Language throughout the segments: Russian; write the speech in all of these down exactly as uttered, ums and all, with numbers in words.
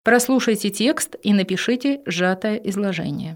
Прослушайте текст и напишите сжатое изложение.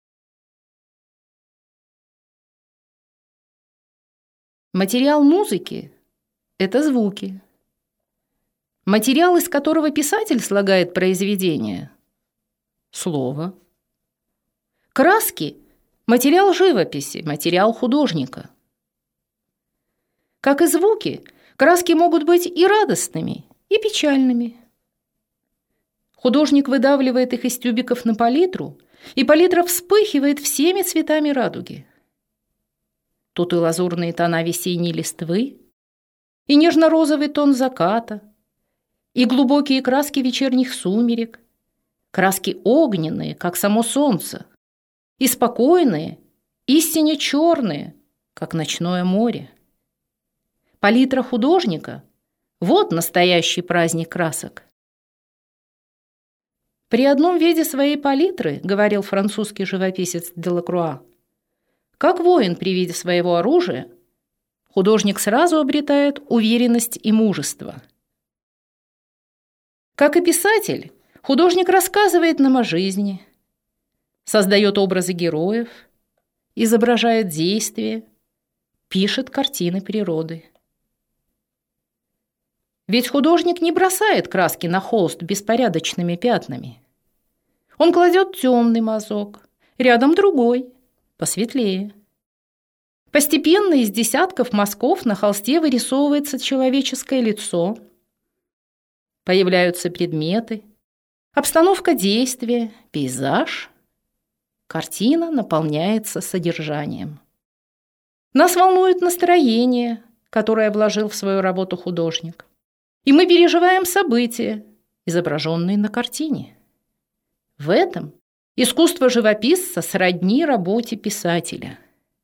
Материал музыки – это звуки. Материал, из которого писатель слагает произведение – слово. Краски – материал живописи, материал художника. Как и звуки, краски могут быть и радостными, и печальными. Художник выдавливает их из тюбиков на палитру, и палитра вспыхивает всеми цветами радуги. Тут и лазурные тона весенней листвы, и нежно-розовый тон заката, и глубокие краски вечерних сумерек, краски огненные, как само солнце, и спокойные, истинно черные, как ночное море. Палитра художника – вот настоящий праздник красок. При одном виде своей палитры, говорил французский живописец Делакруа, как воин при виде своего оружия, художник сразу обретает уверенность и мужество. Как и писатель, художник рассказывает нам о жизни, создает образы героев, изображает действия, пишет картины природы. Ведь художник не бросает краски на холст беспорядочными пятнами. Он кладет темный мазок, рядом другой, посветлее. Постепенно из десятков мазков на холсте вырисовывается человеческое лицо, появляются предметы, обстановка действия, пейзаж. Картина наполняется содержанием. Нас волнует настроение, которое вложил в свою работу художник. И мы переживаем события, изображенные на картине. В этом искусство живописца сродни работе писателя.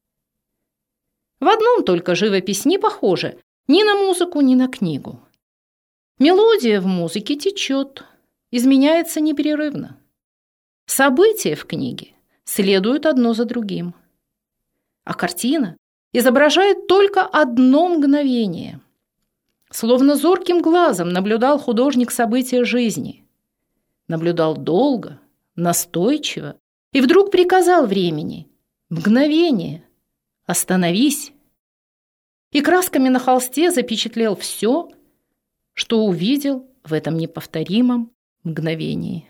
В одном только живопись не похожа ни на музыку, ни на книгу. Мелодия в музыке течет, изменяется непрерывно. События в книге следуют одно за другим. А картина изображает только одно мгновение. Словно зорким глазом наблюдал художник события жизни. Наблюдал долго, настойчиво, и вдруг приказал времени: мгновение, остановись. И красками на холсте запечатлел все, что увидел в этом неповторимом мгновении.